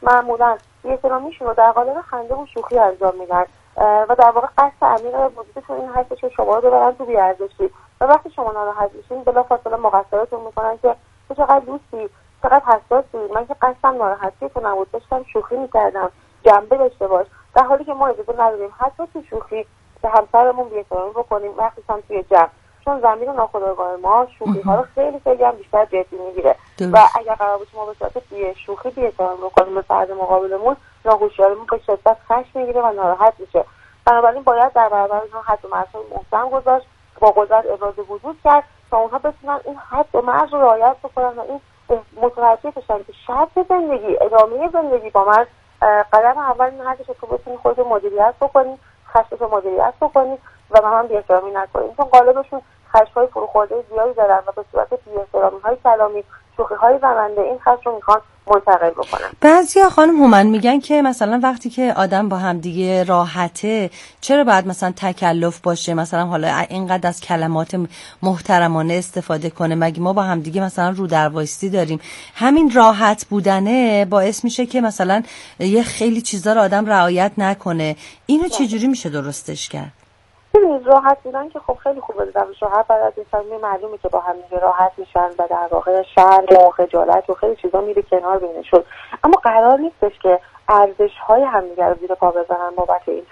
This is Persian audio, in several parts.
معمولا بی‌احترامیشون رو در قالب خنده و شوخی انجام میدن و در واقع قصد عمیق وجودشون این هستش که شما رو ببرن تو بی‌ارزشی و وقتی شما ناراحت میشین بلافاصله مقصرتون میکنن که تو چقدر دوستی، چقدر حساسی، من که قصدم ناراحتی تو نبود، داشتم شوخی میکردم، جنبه داشته باش. در حالی که ما اجازه نداریم حتی تو شوخی به همسرمون بی‌احترامی بکنیم، وقتی هم توی جمع، چون ضمیر ناخودآگاه ما شوخی ها رو خیلی خیلی هم بیشتر جدی میگیره و اگر قرار باشه ما به صورت شوخی بی‌احترامی بکنیم به فرد مقابلمون، ناهوشیاریمون به شدت خشم میگیره و ناراحت میشه. بنابراین باید در برابر اینها حد و مرزهای محکم گذاشت، با قدرت ابراز وجود کرد تا اونها بتونن این حد و مرز رو رعایت بکنن و این متوجه بشن که شرط زندگی، ادامه زندگی با من قدم اول این هستش که بتونی خودت رو مدیریت بکنی، خشمت رو مدیریت بکنی و به من بی‌احترامی نکنی. چون غالبشون خشم‌های فروخورده زیادی دارن و به صورت بی‌احترامی‌های کلامی، شوخی‌های زننده این خشم رو میخوان منتقل بکنن. بعضیا خانم هومن میگن که مثلا وقتی که آدم با هم دیگه راحته چرا باید مثلا تکلف باشه، مثلا حالا اینقدر از کلمات محترمانه استفاده کنه، مگه ما با هم دیگه مثلا رو در وایستی داریم؟ همین راحت بودنه باعث میشه که مثلا یه خیلی چیزا رو آدم رعایت نکنه. اینو چجوری میشه درستش کرد؟ ببینید راحت بودن که خب خیلی خوبه، روش راحت بعد از این معلومه که با هم دیگه راحت میشن و در واقع شرم و خجالت و خیلی چیزا میره کنار بینشون، اما قرار نیستش که ارزش‌های همدیگه رو زیر پا بزنن بابت این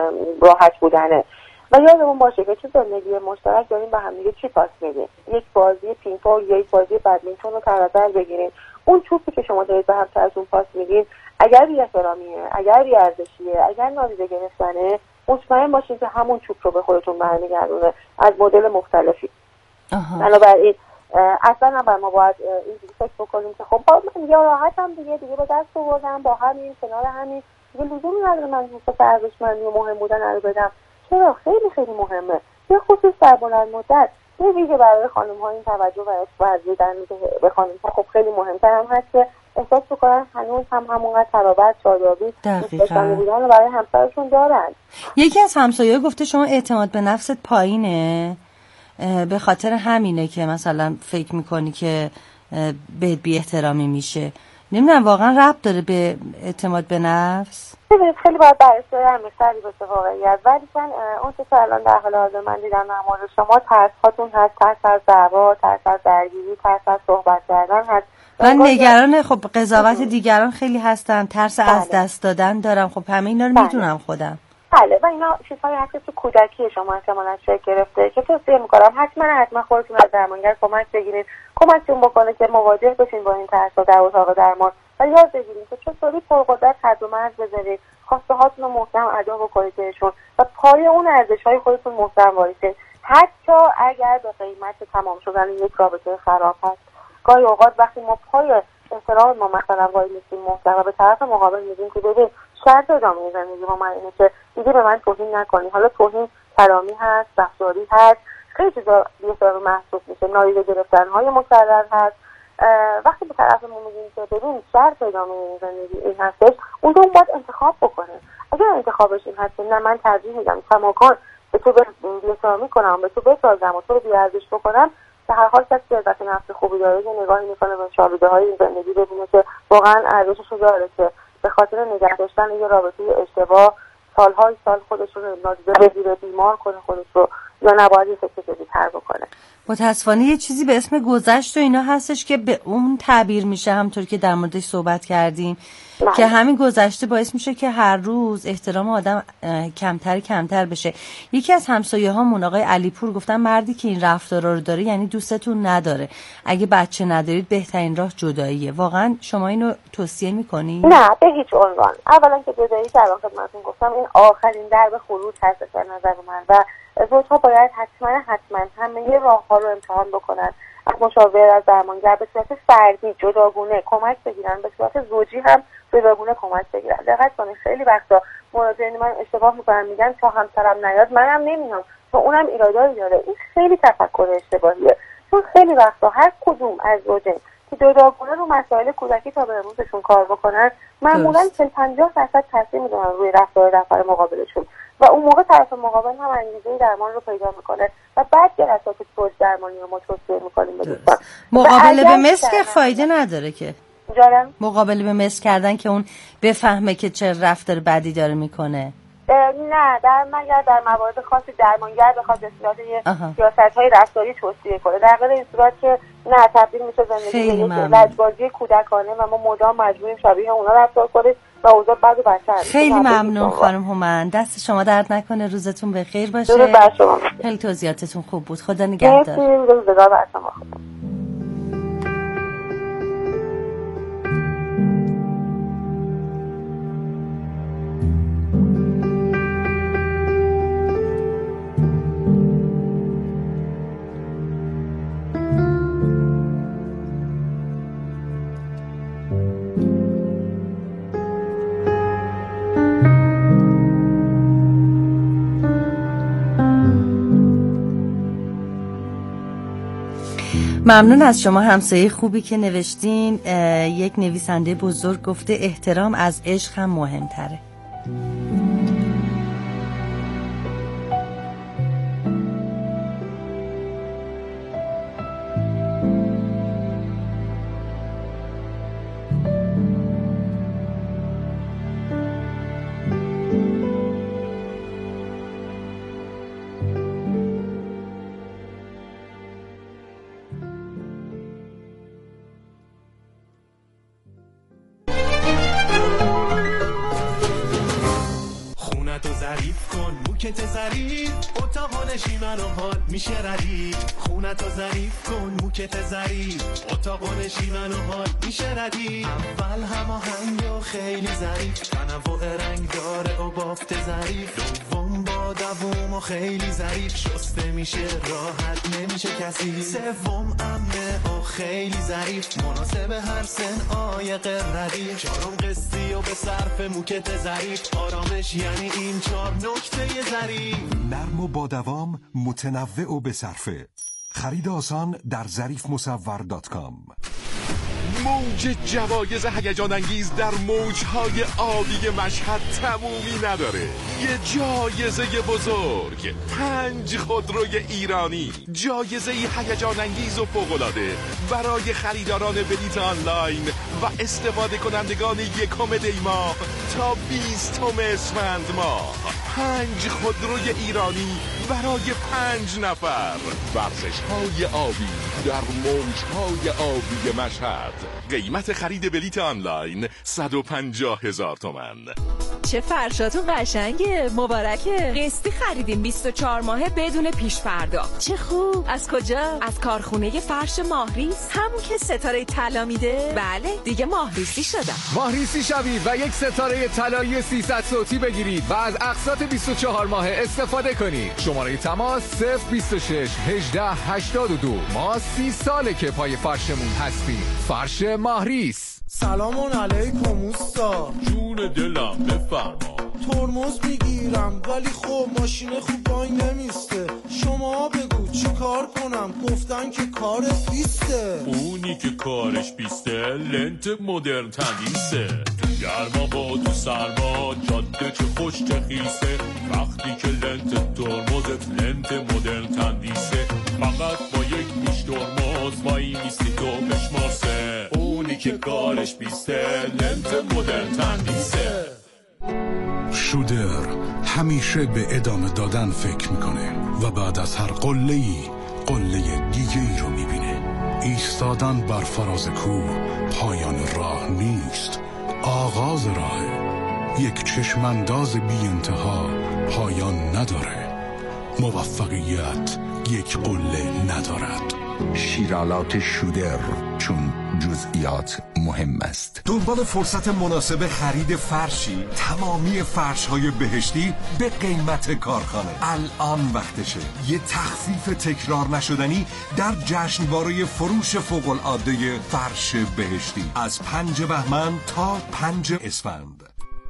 راحت بودنه. و یادمون باشه که تو زندگی مشترک داریم با هم دیگه چی پاس میدیم. یک بازی پینگ پونگ یا یک بازی بدمینتون رو در نظر بگیرید، اون توپی که شما دارید به همسرتون پاس میدین اگر بی‌احترامیه، اگر بی‌ارزشیه، اگر نادیده گرفتنه، مطمئن باشید که همون توپ رو به خودتون برمیگردونه از مدل مختلفی. بنابراین اصلا نباید ما باید اینجوری فکر بکنیم که خب من یا راحتم دیگه به دست آوردم با همین کنار همین دیگه لزومی نداره من حس ارزشمندی و مهم بودن رو بدم. چرا؟ خیلی خیلی مهمه، به خصوص در بلند مدت. به ویژه برای خانم‌ها این توجه و ورزیدن به خانم‌ها خب خیلی مهم‌تر هم هست که احساس بکنن هنوز هم همونقدر ترابط، شادابی، دوستانه بودن رو برای همسرشون دارن. یکی از همسایه‌ها گفته شما اعتماد به نفست پایینه، به خاطر همینه که مثلا فکر میکنی که به بی احترامی میشه. نمیدونم واقعا ربط داره به اعتماد به نفس؟ ببینید خیلی باید بررسی عمیق‌تری بشه واقعیت، ولی من اون که الان در حال حاضر من دیدم در مورد شما ترس هاتون هست، ترس از دعوا، ترس از درگیری، ترس از صحبت کردن هست. من نگران خب قضاوت دیگران خیلی هستم، ترس از دست دادن دارم، خب همه اینا رو میدونم خودم. بله و اینا چیزهایی هست که تو کودکی شما احتمالاً شکل گرفته که توصیه میکنم حتما خودتون از درمانگر کمک بگیرید، کمکتون بکنه که مواجه بشین با این ترس‌ها در اتاق درمان و یاد بگیرید که چطوری پرقدرت حد و مرز بذارید، خواسته هاتون رو محکم ادا بکنید بهشون و پای اون ارزش‌های خودتون محکم وایسید، حتی اگر به قیمت تمام شدن یک رابطه خراب هست. گاهی اوقات وقتی ما پای احترام ما مثلا وای میسیم محکم و به طرف مقابل میگیم که ببین شرط ادامه زندگی با من اینه که دیگه به من توهین نکنی، حالا توهین کلامی هست، رفتاری هست، خیلی چیزا بی‌احترامی محسوب میشه، نادیده گرفتن‌های مکرر هست. وقتی به طرفمون میگیم که ببین شرط ادامه زندگی این هستش، اون رو باید انتخاب بکنه. اگر انتخابش این هست نه من ترجیح میدم کماکان به تو بی‌احترامی کنم، به تو بسازم و تو رو بی‌ارزش بکنم، به هر حال کسی عزت نفس خوبی داره یه نگاهی میکنه به شالوده‌های این زندگی ببینه که واقعا ارزشش رو داره که به خاطر نگه داشتن یه رابطه اشتباه سالهای سال خودش رو نادیده بگیره، بیمار کنه خودش رو، یا نباید یه فکر جدی‌تر بکنه. متاسفانه یه چیزی به اسم گذشت و اینا هستش که به اون تعبیر میشه، همونطور که در موردش صحبت کردیم که همین گذشته باعث میشه که هر روز احترام آدم کمتر بشه. یکی از همسایه‌هامون آقای علیپور گفتن مردی که این رفتارا رو داره یعنی دوستتون نداره، اگه بچه ندارید بهترین راه جداییه. واقعا شما اینو توصیه میکنی؟ نه به هیچ عنوان. اولا که جدایی که الان خدمتتون گفتم این آخرین درب خروج هست به نظر من و زوجها باید حتما همه راه‌ها رو امتحان بکنن، از مشاور، از درمانگر، به صورت فردی جداگونه کمک بگیرن، به صورت زوجی هم جداگونه کمک بگیرن. دقت کنید خیلی وقتا مراجعین من اشتباه میکنن، میگن تا همسرم نیاد منم نمیام چون اونم ایرادایی داره. این خیلی تفکر اشتباهیه، چون خیلی وقتا هر کدوم از زوجین که جداگونه رو مسائل کودکی تا به امروزشون کار بکنن معمولاً 50% تاثیر میذارن روی رفتار مقابلشون و اون موقع طرف مقابل هم انگیزه درمان رو پیدا میکنه و بعد جلسات زوج درمانی رو ما توصیه میکنیم به دوستان. مقابله به مثل که فایده نداره که جانم مقابله به مثل کردن که اون بفهمه که چه رفتار بدی داره میکنه؟ نه، مگر در موارد خاصی درمانگر بخواد به صورت سیاست‌های رفتاری توصیه کنه. در غیر این صورت که نه، تبدیل میشه زندگی به یک لجبازی کودکانه و ما مدام مجبوریم شبیه اونا رفتار کنیم و اوضاع بد و بدتر. خیلی ممنون خانم هومن، دست شما درد نکنه، روزتون بخیر باشه. درود بر شما. خیلی توضیحاتتون خوب بود، خدا نگهدار. روزگار بر شما خوب. ممنون از شما همسایه خوبی که نوشتین. یک نویسنده بزرگ گفته احترام از عشق هم مهمتره. موکت ظریف اتاق نشیمن و حال میشه ردیف. خونتو ظریف کن موکت ظریف اتاق نشیمن و حال میشه ردیف. اول هماهنگ و خیلی ظریف، تنوع رنگ داره و بافت ظریف. دوم با دوم و خیلی ظریف، شسته میشه راحت نمیشه کسی. سوم امنه و خیلی ظریف، مناسب هر سن عایق ردیف. چهارم قسطی و به صرف موکت ظریف، آرامش یعنی این 4 نکته ظریف. نرم و با دوام، متنوع و به صرفه. خرید آسان در ظریفمصور.com. موج جوایز هیجان انگیز در موجهای آبی مشهد تمومی نداره. یه جایزه بزرگ، 5 خودروی ایرانی، جایزه هیجان انگیز و فوق‌العاده برای خریداران بلیط آنلاین و استفاده کنندگان 1 دی ماه تا 20 اسفند ماه. 5 خودروی ایرانی برای 5 نفر. ورزش‌های آبی در موجهای آبی مشهد. قیمت خرید بلیط آنلاین 150,000 تومان. چه فرشاتون قشنگه، مبارکه. قسطی خریدیم 24 ماهه بدون پیش پرداخت. چه خوب. از کجا؟ از کارخونه فرش ماهریس، همون که ستاره طلا میده. بله دیگه ماهریسی شدم. ماهریسی شوید و یک ستاره طلایی 300 صوتی بگیرید و از اقساط 24 ماهه استفاده کنید. شماره تماس 026 18 82. ما 30 ساله که پای فرشمون هستیم. فرش ماهریس. سلام علیکم اوستا. جون دلم بفرما. ترمز میگیرم ولی خب ماشین خوب وای نمیسته. شما بگو چی کار کنم؟ گفتن که کار بیسته. اونی که کارش بیسته لنت مدرن تندیسه. تو گرما با تو سرما جاده چه خوش چه خیسه. وقتی که لنت ترمزت لنت مدرن تندیسه. فقط با یک میش ترمز وای میستی تو بشماسه. اونی که کارش بیسته لنت مدرن تندیسه. شودر همیشه به ادامه دادن فکر میکنه و بعد از هر قله‌ای قله دیگه‌ای رو میبینه. ایستادن بر فراز کوه پایان راه نیست، آغاز راهه. یک چشمانداز بی انتها پایان نداره. موفقیت یک قله ندارد. شیرالات شودر، چون جزئیات مهم است. دنبال فرصت مناسب خرید فرشی؟ تمامی فرش‌های بهشتی به قیمت کارخانه. الان وقتشه. یه تخفیف تکرار نشدنی در جشنواره فروش فوق‌العاده فرش بهشتی از 5 بهمن تا 5 اسفند.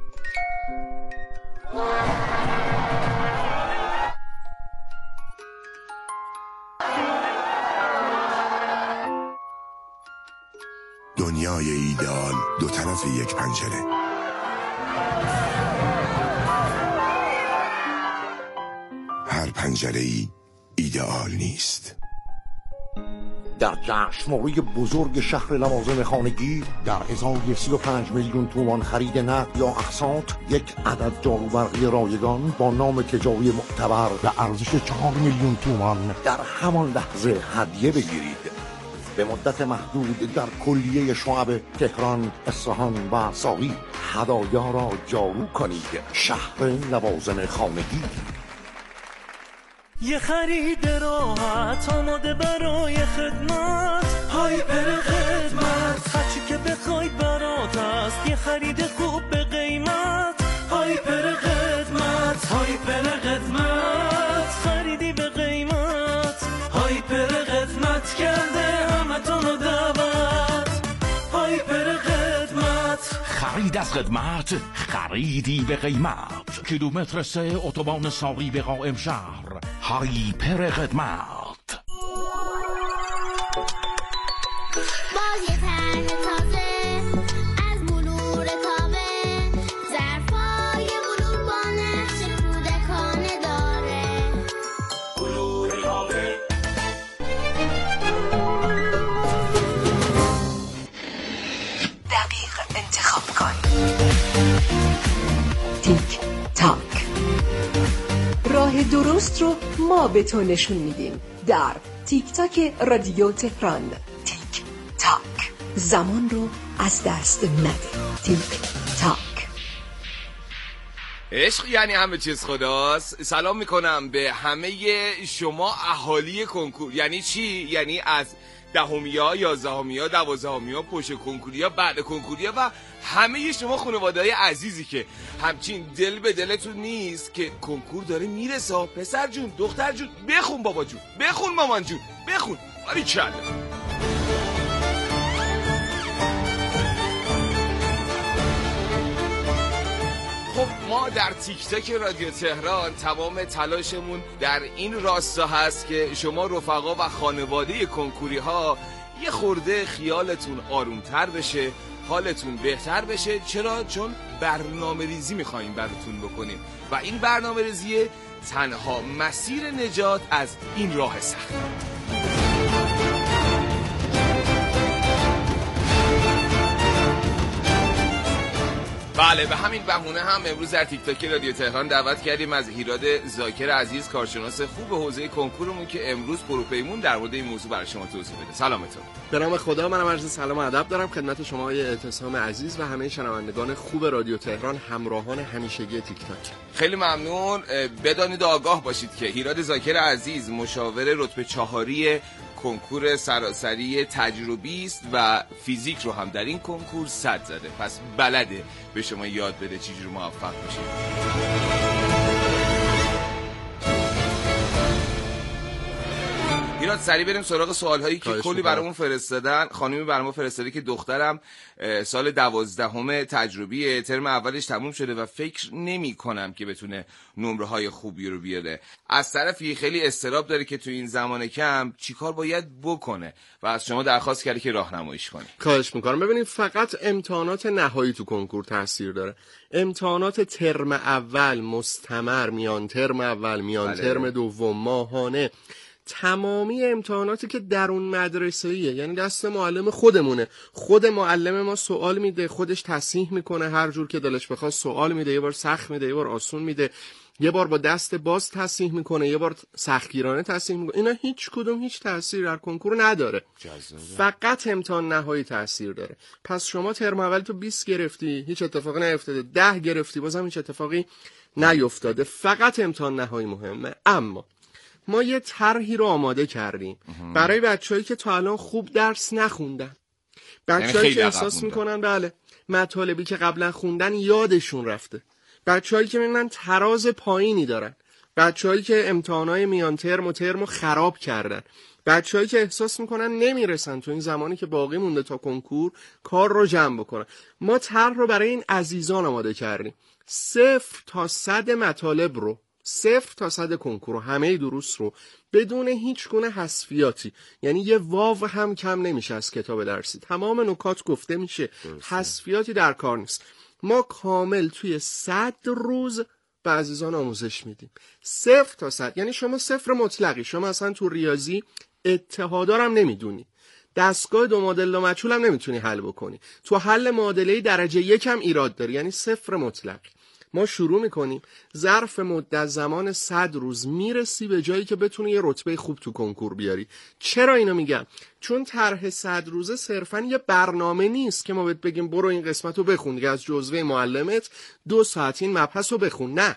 دنیای ایدئال دو طرف یک پنجره. هر پنجره‌ای ایدئال نیست. در جشنواره بزرگ شهر لوازم خانگی در ازای 35 میلیون تومان خرید نقد یا اقساط یک عدد جاروبرقی رایگان با نام تجاری معتبر به ارزش 4 میلیون تومان در همان لحظه هدیه بگیرید. به مدت محدود در کلیه شعب تهران، اصفهان و ساقی هدایا را جارو کنید. شهر لوازم خانگی. یه خرید راحت آماده برای خدمت، هایپر خدمت، هرچی که بخواید برات هست. یه خرید خوب به قیمت، هایپر خدمت، هایپر خدمت، خریدی به قیمت، هایپر خدمت کرده همتون دعوت، هایپر خدمت. خرید از خدمت، خریدی به قیمت. کیلومتر 3 اتوبان ساقی به قائم شهر، هایپر خدمت. باز یه طرح تازه از بلور تابه، ظرفای بلور با نقش کودکانه داره. بلور تابه دقیق انتخاب کن. تیک تاک، راه درست رو ما به تو نشون میدیم در تیک تاک رادیو تهران. تیک تاک، زمان رو از دست نده. تیک تاک. عشق یعنی همه چیز خداست. سلام میکنم به همه شما اهالی کنکور. یعنی چی؟ یعنی از دهمیا، یازدهمیا، دوازدهمیا، پشت کنکوریا، بعد کنکوریا و همه شما خانواده‌های عزیزی که همچین دل به دلتون نیست که کنکور داره میرسه. پسر جون، دختر جون، بخون بابا جون، بخون مامان جون، بخون. باریکلا. خب ما در تیک تاک رادیو تهران تمام تلاشمون در این راستا هست که شما رفقا و خانواده کنکوری ها یه خورده خیالتون آرومتر بشه، حالتون بهتر بشه. چرا؟ چون برنامه ریزی میخواییم براتون بکنیم و این برنامه ریزی تنها مسیر نجات از این راه سخت. بله، به همین بهونه هم امروز در تیک تاک رادیو تهران دعوت کردیم از هیراد زاکر عزیز، کارشناس خوب حوزه کنکورمون که امروز پروپیمون در مورد این موضوع برای شما توضیح بده. سلامتون. به نام خدا، منم عرض سلام و ادب دارم خدمت شما آقای اعتصام عزیز و همه شنوندگان خوب رادیو تهران، همراهان همیشگی تیک تاک. خیلی ممنون. بدانید و آگاه باشید که هیراد زاکر عزیز مشاور رتبه 4 کنکور سراسری تجربی است و فیزیک رو هم در این کنکور 100 زده. پس بلده به شما یاد بده چجوری موفق بشید. ایراد سریع بریم سراغ سوال‌هایی که کلی برامون فرستادن. خانمی برامون فرستاده که دخترم سال 12 تجربی ترم اولش تموم شده و فکر نمی‌کنم که بتونه نمره‌های خوبی رو بیاره. از طرفی خیلی اضطراب داره که تو این زمان کم چیکار باید بکنه و از شما درخواست کرده که راهنماییش کنید. خواهش می‌کنم. ببینید، فقط امتحانات نهایی تو کنکور تاثیر داره. امتحانات ترم اول مستمر، میان ترم اول، میان ترم دوم، ماهانه، تمامی امتحاناتی که درون مدرسه‌ایه، یعنی دست معلم خودمونه. خود معلم ما سوال میده، خودش تصحیح میکنه هر جور که دلش بخواد، سوال میده، یه بار سخت میده، یه بار آسون میده، یه بار با دست باز تصحیح میکنه، یه بار سختگیرانه تصحیح میکنه. اینا هیچ کدوم هیچ تأثیر در کنکور نداره. فقط امتحان نهایی تأثیر داره. پس شما ترم اول تو 20 گرفتی، هیچ اتفاقی نیفتاده، 10 گرفتی، بازم هیچ اتفاقی نیفتاده. فقط امتحان نهایی مهمه. اما ما یه طرحی رو آماده کردیم برای بچه‌هایی که تا الان خوب درس نخوندن، بچه‌هایی که احساس میکنن بله مطالبی که قبلا خوندن یادشون رفته، بچه‌هایی که میبینن تراز پایینی دارن، بچه‌هایی که امتحانات میان ترم و ترمو خراب کردن، بچه‌هایی که احساس میکنن نمیرسن تو این زمانی که باقی مونده تا کنکور کار رو جمع بکنن. ما طرح رو برای این عزیزان آماده کردیم. 0 تا 100 مطالب رو، 0 تا 100 کنکور رو، همه دروس رو بدون هیچ گونه حذفیاتی، یعنی یه واو هم کم نمیشه از کتاب درسی، تمام نکات گفته میشه، حذفیاتی در کار نیست. ما کامل توی 100 روز به عزیزان آموزش میدیم. 0 تا 100 یعنی شما 0 مطلقی، شما اصلا تو ریاضی اتحادارم نمیدونی، دستگاه دو معادله مجهول هم نمیتونی حل بکنی، تو حل معادله درجه 1 هم ایراد داری، یعنی 0 مطلق. ما شروع میکنیم ظرف مدت زمان 100 روز میرسی به جایی که بتونی یه رتبه خوب تو کنکور بیاری. چرا اینو میگم؟ چون طرح 100 روزه صرفا یه برنامه نیست که ما بهت بگیم برو این قسمت رو بخون دیگه از جزوه معلمت 2 ساعت این مبحث رو بخون. نه،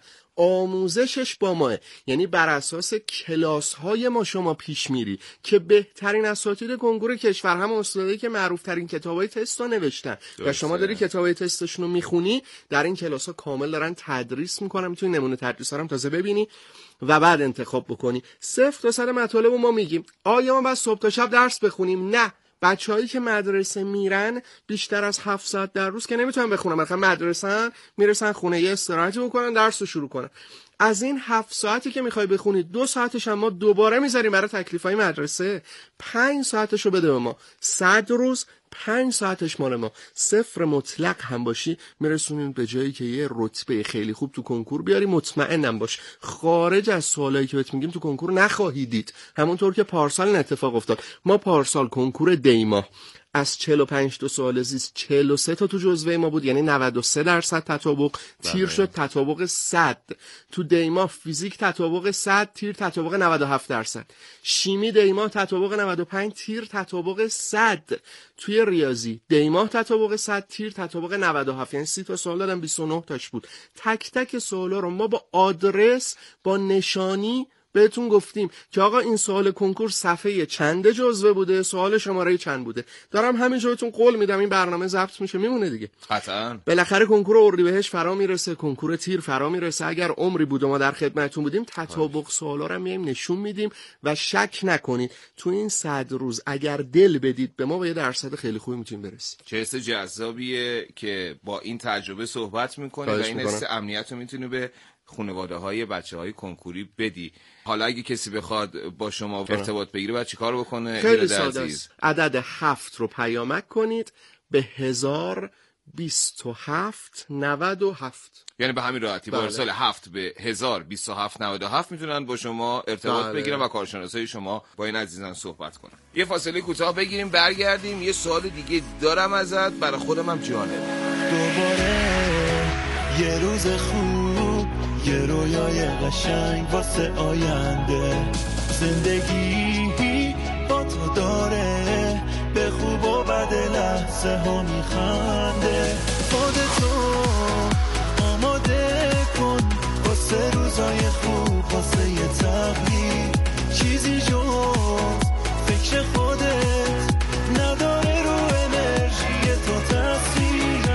آموزشش با ماه، یعنی بر اساس کلاس های ما شما پیش میری که بهترین اساتید کنکور کشور هم استادایی که معروف ترین کتابای تست رو نوشتن و شما داری کتابای تستشون رو میخونی، در این کلاس ها کامل دارن تدریس میکنن، میتونی نمونه تدریس ها هم تازه ببینی و بعد انتخاب بکنی. 0 تا 100 مطالب رو ما میگیم. آیا ما بس صبح تا شب درس بخونیم؟ نه. بچه‌هایی که مدرسه میرن بیشتر از 7 ساعت در روز که نمیتونن بخونن، مثلا مدرسه‌ن میرسن خونه یه استراحتی بکنن درس رو شروع کنن. از این 7 ساعتی که میخوای بخونی 2 ساعتش هم ما دوباره میذاریم برای تکلیفای مدرسه، 5 ساعتشو بده به ما. 100 روز 5 ساعتش مال ما. 0 مطلق هم باشی میرسونیم به جایی که یه رتبه خیلی خوب تو کنکور بیاری. مطمئنم باش خارج از سوالایی که بهت میگیم تو کنکور نخواهی دید، همونطور که پارسال این اتفاق افتاد. ما پارسال کنکور دیما از 45 تا سوال زیست 43 تا تو جزوه ما بود، یعنی 93% تطابق. تیر شد تطابق 100. تو دیما فیزیک تطابق 100، تیر تطابق 97%. شیمی دیما تطابق 95، تیر تطابق 100. توی ریاضی دیما تطابق 100، تیر تطابق 97. یعنی 30 تا سوال دادم 29 تاش بود. تک تک سوالا رو ما با آدرس با نشانی بهتون گفتیم که آقا این سوال کنکور صفحه چنده جزوه بوده، سوال شماره چند بوده. دارم همینجا بهتون قول میدم این برنامه ضبط میشه میمونه دیگه. قطعاً. بالاخره کنکور اردیبهشت فرا میرسه، کنکور تیر فرا میرسه. اگر عمری بود و ما در خدمتتون بودیم تطابق سوالا رو میایم نشون میدیم و شک نکنید تو این 100 روز اگر دل بدید به ما با یه درصد خیلی خوبی میتونیم برسیم. چه حس جذابیه که با این تجربه صحبت میکنی و این حس امنیت رو میتونی به خانواده‌های بچه‌های کنکوری بدی. حالا اگه کسی بخواد با شما ارتباط بگیره باید چیکار بکنه؟ خیلی ساده است. عدد 7 رو پیامک کنید به 102797. یعنی به همین راحتی با ارسال 7 به 102797 میتونن با شما ارتباط بگیرن و کارشناسای شما با این عزیزان صحبت کنن. یه فاصله کوتاه بگیریم برگردیم. یه سوال دیگه دارم ازت، برای خودم هم جالبه. دوباره یه روز خوب، یه رویای قشنگ واسه آینده. زندگی با تو داره به خوب و بد لحظه ها میخنده. خودتو آماده کن واسه روزای خوب، واسه یه تغییر. چیزی جز فکر خودت نداره رو انرژی تو تاثیر.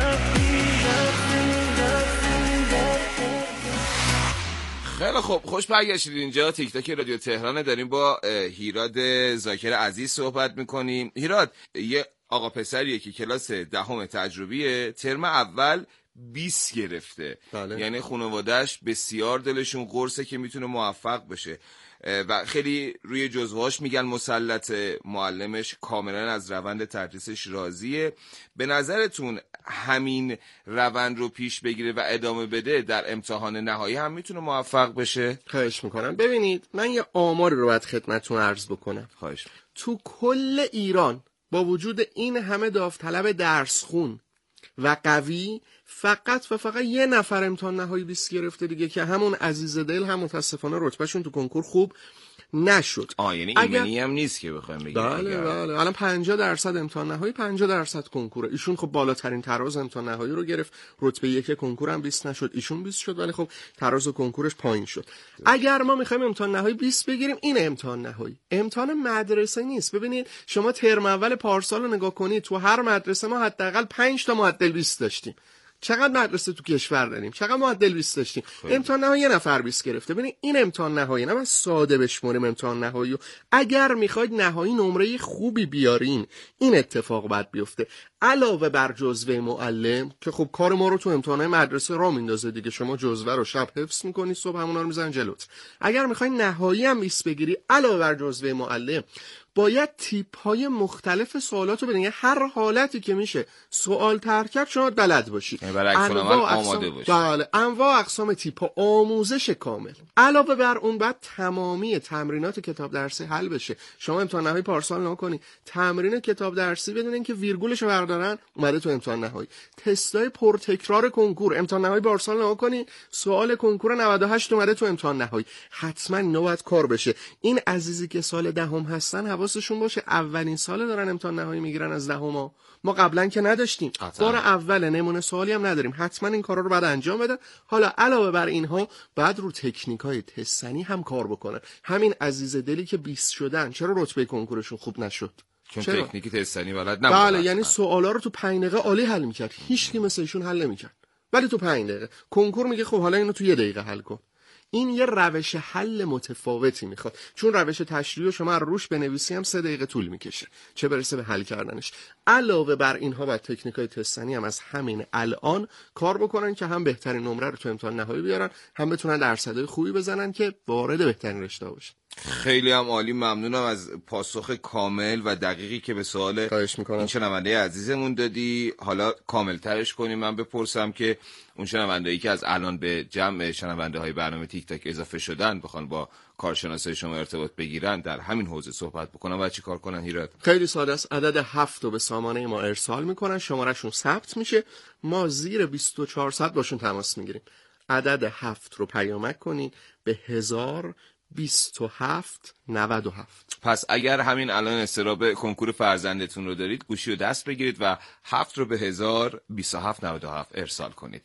خیلی خوب، خوش برگشتید. اینجا تیک تاک رادیو تهران، داریم با هیراد زاکر عزیز صحبت میکنیم. هیراد یه آقا پسریه که کلاس 10 تجربیه، ترم اول 20 گرفته. یعنی خانواده‌اش بسیار دلشون قرصه که میتونه موفق بشه و خیلی روی جزوهاش میگن مسلط. معلمش کاملا از روند تدریسش راضیه. به نظرتون همین روند رو پیش بگیره و ادامه بده در امتحان نهایی هم میتونه موفق بشه؟ خواهش میکنم. ببینید من یه آماری رو باید خدمتتون عرض بکنم. خواهش. تو کل ایران با وجود این همه داوطلب درس خون و قوی فقط و فقط یه نفر امتحان نهایی 20 گرفته دیگه، که همون عزیز دل هم متاسفانه رتبهشون تو کنکور خوب نشد. یعنی ایمنی هم نیست که بخوایم بگیم. بله الان 50% امتحان نهایی 50% کنکوره. ایشون خب بالاترین تراز امتحان نهایی رو گرفت، رتبه 1 کنکور هم 20 نشد، ایشون 20 شد، ولی خب تراز کنکورش پایین شد. اگر ما میخوایم امتحان نهایی 20 بگیریم، این امتحان نهایی امتحان مدرسه نیست. ببینید شما ترم اول پارسال رو نگاه کنید، تو هر مدرسه ما حداقل 5 تا معدل 20 داشتیم. چقدر مدرسه تو کشور داریم؟ چقدر معدل 20 داشتیم؟ امتحان نهایی یه نفر 20 گرفته. ببین این امتحان نهایی نه، من ساده بشمریم امتحان نهایی. اگر میخواید نهایی نمره خوبی بیارین این اتفاق باید بیفته. علاوه بر جزوه معلم که خب کار ما رو تو امتحانات مدرسه راه میندازه دیگه، شما جزوه رو شب حفظ میکنی، صبح همونا رو میزنن جلوت. اگر میخوای نهایی هم 20 بگیری، علاوه بر جزوه معلم باید تیپ‌های مختلف سوالاتو بدین. هر حالتی که میشه سوال ترکیب شما بلد باشی، برای عکس العمل آماده باشی. بله، انواع اقسام تیپ‌ها، آموزش کامل. علاوه بر اون بعد تمامی تمرینات کتاب درسی حل بشه. شما امتحان نهایی پارسال نکنی، تمرین کتاب درسی بدونین که ویرگولشو بردارن اومده تو امتحان نهایی. تستای پرتکرار کنکور امتحان نهایی پارسال نکنی، سوال کنکور 98 اومده تو امتحان نهایی. حتما اینا باید کار بشه. این عزیزی که سال دهم هستن حواسشون باشه، اولین سال دارن امتحان نهایی میگیرن از دهما. ما قبلا که نداشتیم، بار اول نمونه سوالی هم نداریم. حتما این کارا رو بعد انجام بده. حالا علاوه بر اینها بعد رو تکنیکای تستنی هم کار بکنن. همین عزیز دلی که 20 شدن چرا رتبه کنکورشون خوب نشد؟ چون تکنیک تستنی بلد نبود. بله، یعنی سوالا رو تو 5 دقیقه عالی حل میکرد، هیچ کی مثل ایشون حل نمیکرد، ولی تو 5 دقیقه. کنکور میگه خب حالا اینو تو 1 دقیقه حل کن. این یه روش حل متفاوتی میخواد، چون روش تشریح شما روش بنویسی هم 3 دقیقه طول میکشه، چه برسه به حل کردنش. علاوه بر اینها بعد تکنیکای تستنی هم از همین الان کار بکنن که هم بهترین نمره رو تو امتحان نهایی بیارن، هم بتونن درصدهای خوبی بزنن که وارد بهترین رشته بشن. خیلی هم عالی، ممنونم از پاسخ کامل و دقیقی که به سوال این شنونده عزیزمون دادی. حالا کامل ترش کنیم، من بپرسم که اون شنونده‌ای که از الان به جمع شنونده های برنامه تیک تاک اضافه شدن بخوان با کارشناسای شما ارتباط بگیرن، در همین حوزه صحبت بکنن و چی کار کنن؟ هیراد خیلی ساده است. عدد 7 رو به سامانه ما ارسال میکنن، شمارهشون ثبت میشه، ما زیر 24 ساعت باشون تماس میگیریم. عدد 7 رو پیامک کنین به 102797. پس اگر همین الان استراب کنکور فرزندتون رو دارید، گوشی رو دست بگیرید و 7 رو به 102797 ارسال کنید.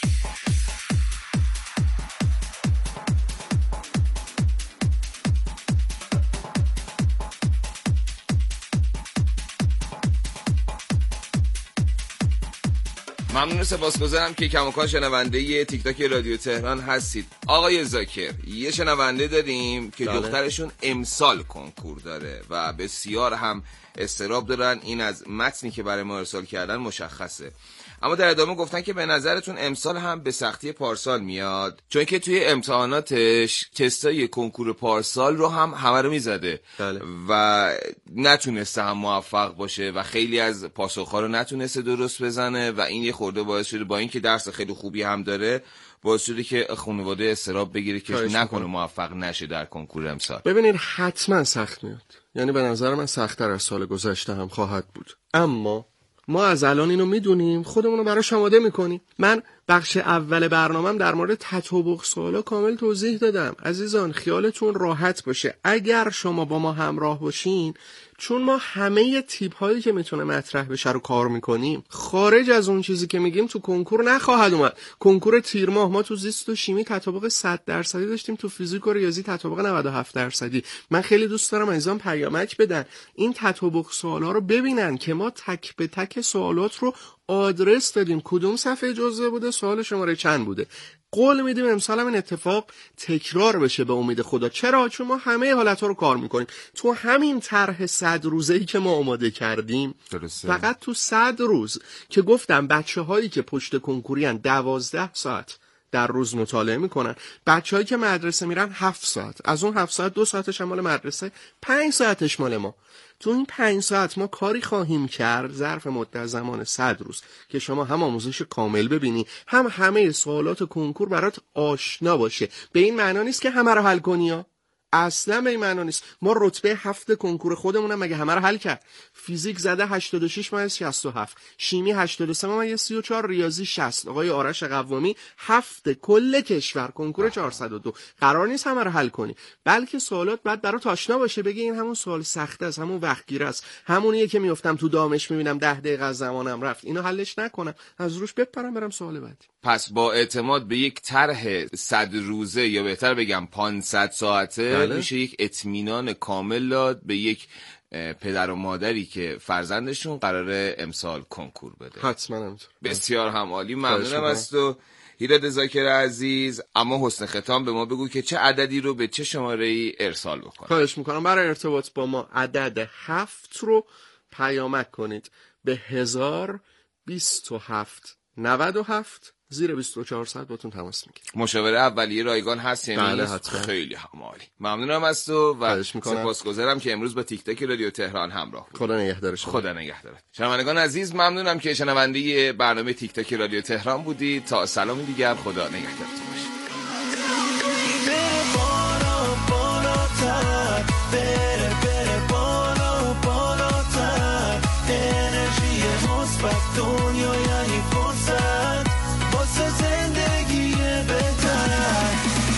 ممنون، سپاسگزارم که کماکان شنونده تیک تاک رادیو تهران هستید. آقای زاکر، یه شنونده داریم که دخترشون امسال کنکور داره و بسیار هم استراب دارن. این از متنی که برای ما ارسال کردن مشخصه، اما در ادامه گفتن که به نظرتون امسال هم به سختی پارسال میاد، چون که توی امتحاناتش تستای کنکور پارسال رو هم همه رو میزده و نتونسته هم موفق باشه و خیلی از پاسخ‌ها رو نتونسته درست بزنه و این یه خورده باعث شده با اینکه درس خیلی خوبی هم داره باعث شده که خانواده استراب بگیره که نکنه موفق نشه در کنکور امسال. ببینید حتما سخت میاد، یعنی به نظر من سخت‌تر از سال گذشته هم خواهد بود، اما ما از الان اینو میدونیم، خودمون رو براش آماده میکنیم. من بخش اول برنامه‌ام در مورد تطابق سوالا کامل توضیح دادم. عزیزان خیالتون راحت باشه، اگر شما با ما همراه باشین، چون ما همه تیپ هایی که میتونه مطرح بشه رو کار میکنیم، خارج از اون چیزی که میگیم تو کنکور نخواهد اومد. کنکور تیر ماه ما تو زیست و شیمی تطابق 100% داشتیم، تو فیزیک و ریاضی تطابق 97%. من خیلی دوست دارم عزیزان پیامک بدن، این تطابق سوالا رو ببینن که ما تک به تک سوالات رو آدرس دادیم، کدوم صفحه جزوه بوده، سوال شماره چند بوده. قول میدیم امسال هم این اتفاق تکرار بشه به امید خدا. چرا؟ چون ما همه حالتها رو کار میکنیم. تو همین طرح 100 روزه‌ای که ما آماده کردیم، فقط تو 100 روز که گفتم بچه هایی که پشت کنکوری ان 12 ساعت در روز مطالعه میکنن، بچه‌هایی که مدرسه میرن 7 ساعت، از اون 7 ساعت 2 ساعتش مال مدرسه، 5 ساعتش مال ما. تو این 5 ساعت ما کاری خواهیم کرد ظرف مدت زمان 100 روز که شما هم آموزش کامل ببینی، هم همه سوالات کنکور برات آشنا باشه. به این معنا نیست که همه رو حل کنی ها، اصلا به این معنا نیست. ما رتبه 7 کنکور خودمونم مگه همه رو حل کرد؟ فیزیک زده 86 مایز 67، شیمی 83 مایز 34، ریاضی 60. آقای آرش قوامی 7 کل کشور کنکور 402. قرار نیست همه رو حل کنی، بلکه سوالات بعد برات آشنا باشه، بگی این همون سوال سخت است، همون وقتگیر است، همونیه که میافتم تو دامش میبینم 10 دقیقه از زمانم رفت، اینو حلش نکنم، از روش بپرم برم سوال بعدی. پس با اعتماد به یک طرح 100 روزه یا بهتر بگم 500 ساعته میشه یک اطمینان کامل داد به یک پدر و مادری که فرزندشون قراره امسال کنکور بده. حتما همینطور. بسیار هم عالی، ممنونم از تو هیراد زاکر عزیز. اما حسن ختام به ما بگو که چه عددی رو به چه شماره‌ای ارسال بکنم. خواهش میکنم برای ارتباط با ما عدد 7 رو پیامک کنید به 1027 زیر 2400 باتون تماس میگیرم. مشاوره اولیه رایگان هست یعنی؟ بله حتما. خیلی عالی. ممنونم از تو و سپاسگزارم که امروز با تیک تاک رادیو تهران همراه بود. خدا نگهدار شما. خدا نگهدارت. شنوندگان عزیز ممنونم که شنونده برنامه تیک تاک رادیو تهران بودید. تا سلامی دیگر، خدا نگهدارتون باشه. بره بالا بالاتر، انرژی مثبت دنیا یعنی فرصت واسه زندگی بهتر.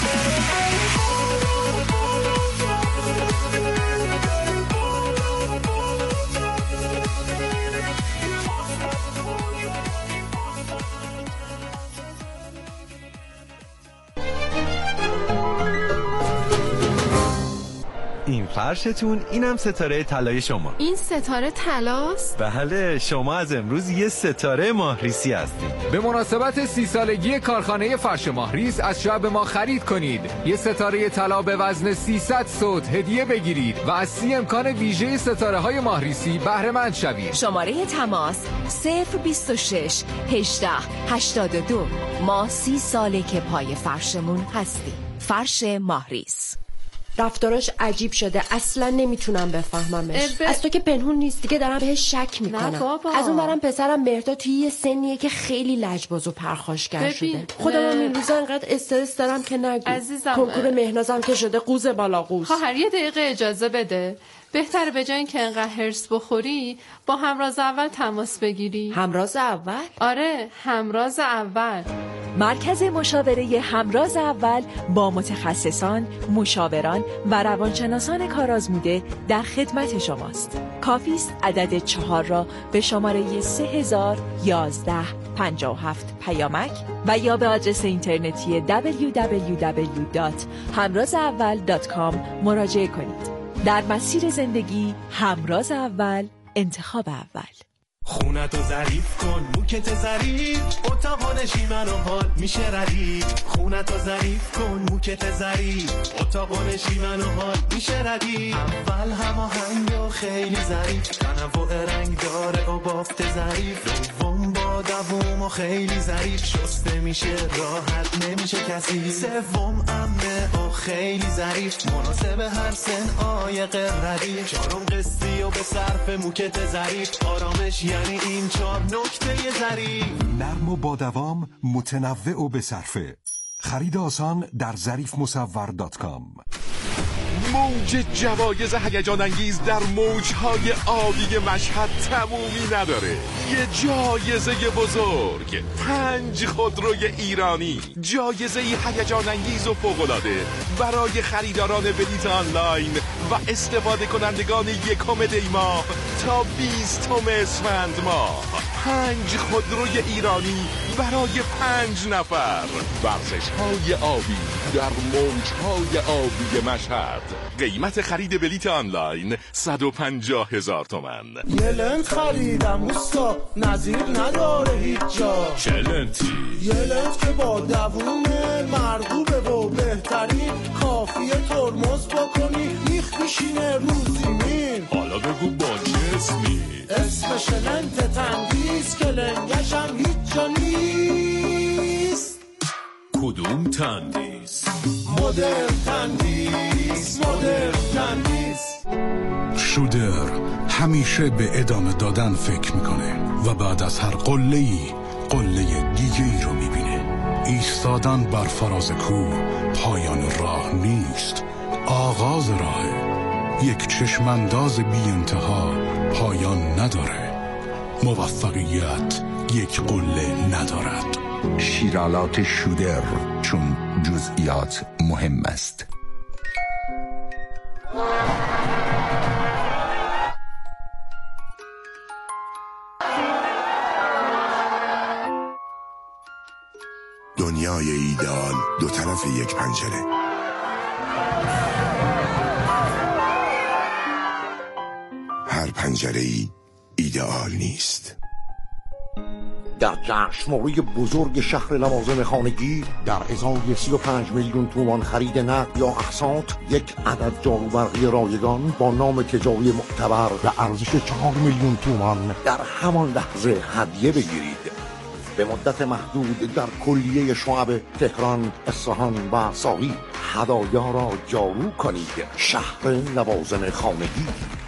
این فرشتون، اینم ستاره طلای شما. این ستاره طلاست؟ بله، شما از امروز یه ستاره ماهریسی هستید. به مناسبت 30 سالگی کارخانه فرش ماهریس از شعب ما خرید کنید. یه ستاره طلا به وزن 300 صوت هدیه بگیرید و از 30 امکان ویژه ستاره های ماهریسی بهره مند شوید. شماره تماس 026 18 82. ما 30 ساله که پای فرشمون هستیم. فرش ماهریس. رفتاراش عجیب شده، اصلا نمیتونم بفهممش. از تو که پنهون نیست دیگه، دارم بهش شک میکنم. از اون برم پسرم مهرداد توی یه سنیه که خیلی لجباز و پرخاشگر شده. خودم هم این روزا انقدر استرس دارم که نگو. عزیزم، کنکور مهنازم که شده قوز بالا قوز. خواهر یه دقیقه اجازه بده. بهتره به جای اینکه انقدر هرس بخوری با همراز اول تماس بگیری. همراز اول؟ آره، همراز اول. مرکز مشاوره همراز اول با متخصصان، مشاوران و روانشناسان کارآزموده در خدمت شماست. کافی است عدد 4 را به شماره 301157 پیامک و یا به آدرس اینترنتی www.hamrazaawal.com مراجعه کنید. در مسیر زندگی همراز اول، انتخاب اول. خونتو ظریف کن، موکت ظریف، اتاق نشیمن و حال میشه ردیف. خونتو ظریف کن، موکت ظریف، اتاق نشیمن و حال میشه ردیف. اول هماهنگ و خیلی ظریف، تنوع رنگ داره و بافت ظریف. دوم با دوم و خیلی ظریف، شسته میشه راحت نمیشه کسی. سوم امنه و خیلی ظریف، مناسب هر سن عایق ردیف. چهارم قسطی و به صرف موکت ظریف، آرامش یعنی این 4 نکته ظریف. نرم و با دوام، متنوع و به صرفه. خرید آسان در ظریفمصور.com. موج جوایز هیجان انگیز در موجهای آبی مشهد تمومی نداره. یه جایزه بزرگ، 5 خودروی ایرانی، جایزه هیجان انگیز و فوق‌العاده برای خریداران بلیط آنلاین و استفاده کنندگان 1 دی ماه تا 20 اسفند ماه. 5 خودروی ایرانی برای 5 نفر. ورزش‌های آبی در موجهای آبی مشهد. قیمت خرید بلیط آنلاین 150,000 تومان. یه لنت خریدم اوستا، نظیر نداره هیچ جا. چه لنتی؟ یه لنت که با دوونه، مرغوبه و بهترین، کافیه ترمز بکنی میخ میشینه رو زمین. حالا بگو با چه اسمی؟ اسمش لنت تندیس که لنگش هم هیچ جا نیست. کدوم تندیس؟ مدرن تندیس، مدرن تندیس. شودر همیشه به ادامه دادن فکر میکنه و بعد از هر قله‌ای قله دیگه ای رو میبینه. ایستادن بر فراز کوه پایان راه نیست، آغاز راهه. یک چشمانداز بی انتها پایان نداره. موفقیت یک قله ندارد. شیرالات شودر، چون جزئیات مهم است. دنیای ایدئال، 2 طرف یک پنجره. هر پنجره‌ای ایدئال نیست. در جشنواره بزرگ شهر لوازم خانگی در ازای 35 میلیون تومان خرید نقد یا اقساط یک عدد جاروبرقی رایگان با نام تجاری معتبر به ارزش 4 میلیون تومان در همان لحظه هدیه بگیرید. به مدت محدود در کلیه شعب تهران، اصفهان و ساقی هدایا را جارو کنید. شهر لوازم خانگی.